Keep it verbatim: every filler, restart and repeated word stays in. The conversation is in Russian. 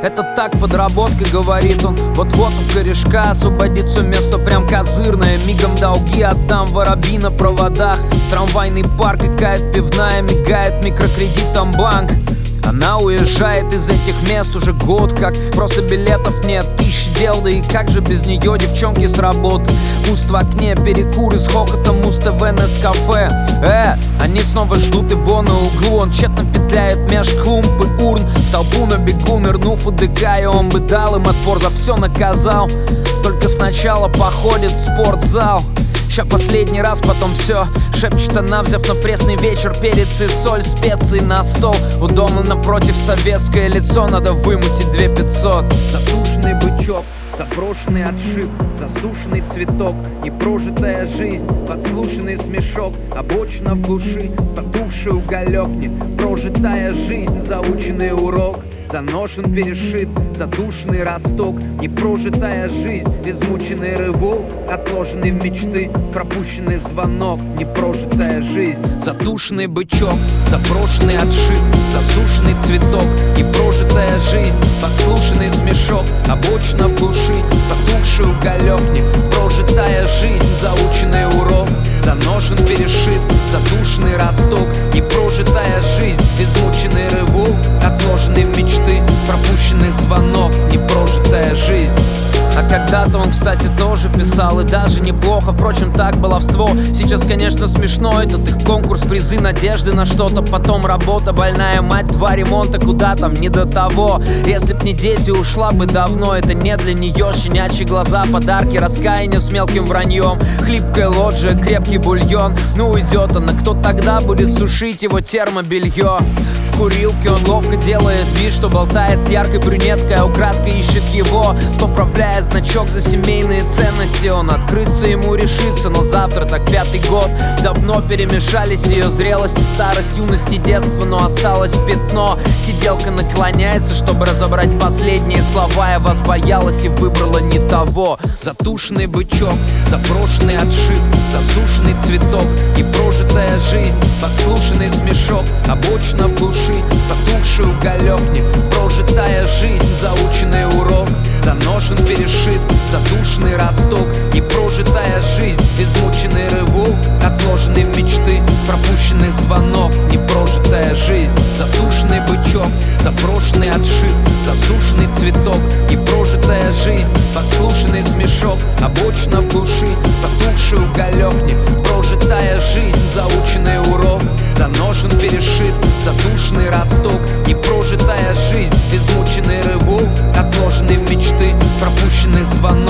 Это так, подработка, говорит он. Вот-вот у корешка освободит все место прям козырное. Мигом долги отдам, воробьи на проводах. Трамвайный парк, какая-то пивная, мигает микрокредитом банк. Она уезжает из этих мест уже год как. Просто билетов нет, тысяч дел. Да и как же без нее, девчонки с работы. Пуст в окне, перекуры с хохотом, Муз-ТВ, Нескафе. Э, они снова ждут его на углу. Он тщетно петляет меж клумб и урн. В толпу на бегу, нырнув, удыкая. Он бы дал им отпор, за все наказал. Только сначала походит в спортзал. Ща последний раз, потом все. Шепчет она, взяв на пресный вечер перец и соль, специи на стол. У дома напротив советское лицо, надо вымутить две пятьсот. Затушенный бычок, заброшенный отшиб, засушенный цветок, непрожитая жизнь, подслушанный смешок, обочина в глуши, потухший уголек, непрожитая жизнь, заученный урок. Заношен, перешит, задушенный росток, непрожитая жизнь, измученный рывок, отложенный в мечты, пропущенный звонок, непрожитая жизнь. Затушенный бычок, заброшенный отшиб, засушенный цветок, непрожитая жизнь, подслушанный смешок, обочина в глуши, потухший уголек, непрожитая жизнь, заученный урок. Заношен, перешит, задушенный росток, непрожитая жизнь, измученный рывок, отложенный в мечты, пропущенный звонок, непрожитая жизнь. А когда-то он, кстати, тоже писал, и даже неплохо. Впрочем, так баловство. Сейчас, конечно, смешно этот их конкурс, призы, надежды на что-то. Потом работа, больная мать, два ремонта, куда там, не до того. Если б не дети, ушла бы давно. Это не для нее, щенячьи глаза, подарки, раскаяние с мелким враньем. Хлипкая лоджия, крепкий бульон. Ну уйдет она, кто тогда будет сушить его термобелье? В курилке он ловко делает вид, что болтает с яркой брюнеткой, а украдкой ищет его, поправляя значок за семейные ценности. Он открыться ему решится, но завтра так пятый год. Давно перемешались ее зрелость и старость, юность и детство, но осталось пятно. Сиделка наклоняется, чтобы разобрать последние слова. Я вас боялась и выбрала не того. Затушенный бычок, заброшенный отшиб, засушенный цветок, непрожитая жизнь, подслушанный смешок, обочина в глуши, потухший уголек, непрожитая жизнь, заученный урок. Заношен, перешит, задушенный росток, непрожитая жизнь, измученный рывок, отложенный в мечты, пропущенный звонок, непрожитая жизнь. Затушенный бычок, заброшенный отшиб, засушенный цветок, непрожитая жизнь, подслушанный смешок, обочина в глуши, потухший уголек, непрожитая жизнь, заученный урок. Заношен, перешит, задушенный росток, непрожитая жизнь, измученный рывок, отложенный в мечты, пропущенный звонок.